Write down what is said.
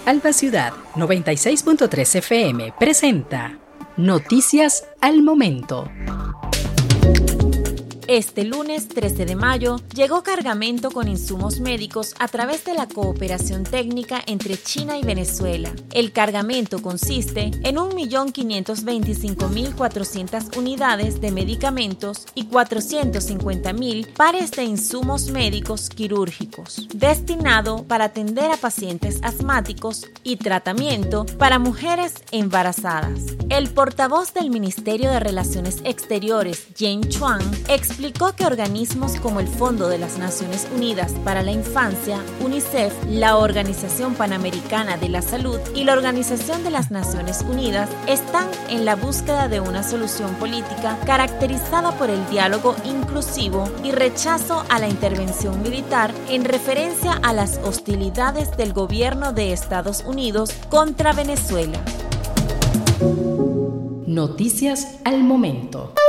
Alba Ciudad 96.3 FM presenta Noticias al Momento. Este lunes 13 de mayo llegó cargamento con insumos médicos a través de la cooperación técnica entre China y Venezuela. El cargamento consiste en 1.525.400 unidades de medicamentos y 450.000 pares de insumos médicos quirúrgicos, destinado para atender a pacientes asmáticos y tratamiento para mujeres embarazadas. El portavoz del Ministerio de Relaciones Exteriores, Jen Chuan, explicó que organismos como el Fondo de las Naciones Unidas para la Infancia, UNICEF, la Organización Panamericana de la Salud y la Organización de las Naciones Unidas están en la búsqueda de una solución política caracterizada por el diálogo inclusivo y rechazo a la intervención militar en referencia a las hostilidades del gobierno de Estados Unidos contra Venezuela. Noticias al Momento.